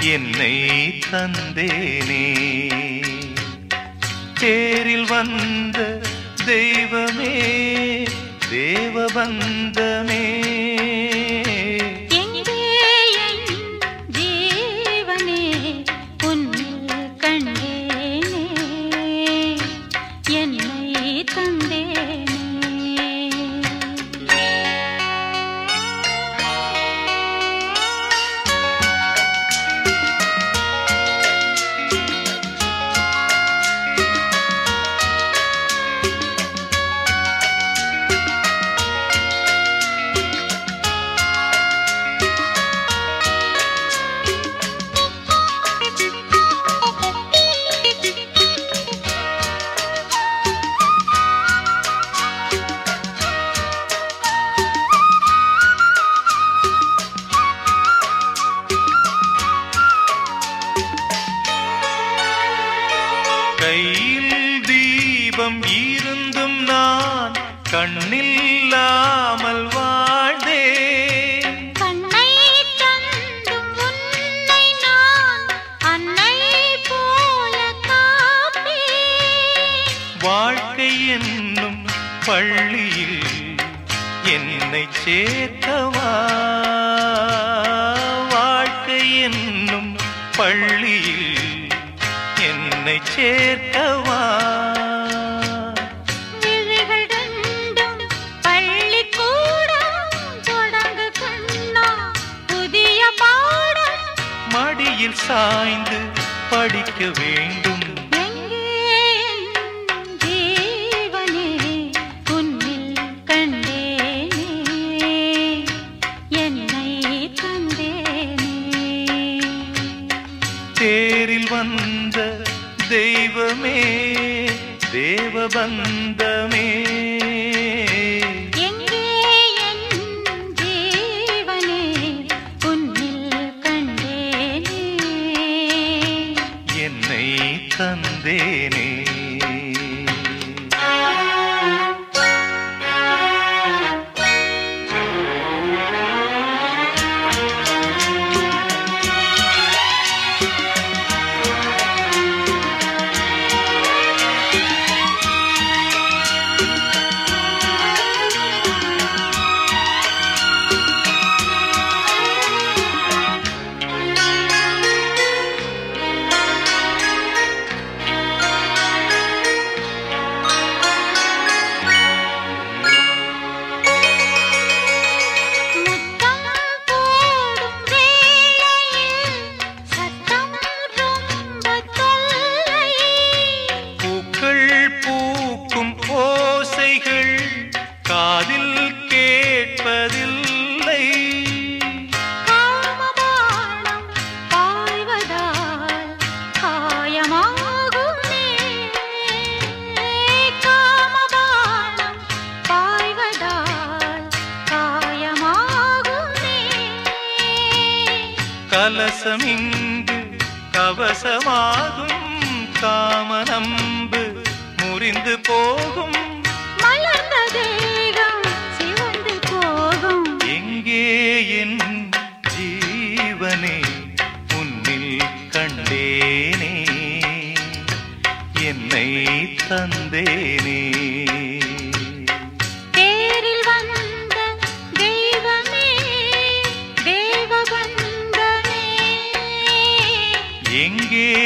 என்னை தந்தேனே. தேரில் வந்த தெய்வமே தேவபந்தமே, கையில் தீபம் இருந்தும் நான் கண்ணில்லாமல் வாழ்ந்தேன். கண்ணை தந்தும் உன்னை நான் அன்னை போல காப்பேன். வாழ்க்கை என்னும் பள்ளியில் என்னை சேர்க்கவா, வாழ்க்கை என்னும் பள்ளியில் என்னை சேர்க்கவா. விழிகள் ரெண்டும் பள்ளிக்கூடம் தொடங்கு கண்ணா புதிய பாடம். மடியில் சாய்ந்து படிக்க வேண்டும். எங்கே என் ஜீவனே உன்னில் கண்டேனே, என்னை தந்தேனே. தேரில் வந்த தெய்வமே தேவபந்தமே, எங்கே என் ஜீவனே உன்னில் கண்டேனே, என்னை தந்தேனே. பூக்கும் ஓசைகள் காதில் கேட்பதில்லை. காமபானம் பாய்வதால் காயமாகுமே, காமபானம் பாய்வதால் காயமாகுமே. கலசமிங்கு கவசமாகும், காமனம்பு முறிந்து போகும், மலர்ந்த தேகம் சிவந்து போகும். எங்கே என் ஜீவனே உன்னில் கண்டேனே, என்னை தந்தேனே. தேரில் வந்த தெய்வமே தேவபந்தமே, எங்கே